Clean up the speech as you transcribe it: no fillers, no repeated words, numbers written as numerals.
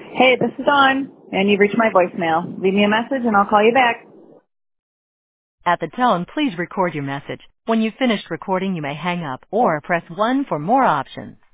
Hey, this is Dawn, and you've reached my voicemail. Leave me a message, and I'll call you back. At the tone, please record your message. When you've finished recording, you may hang up or press 1 for more options.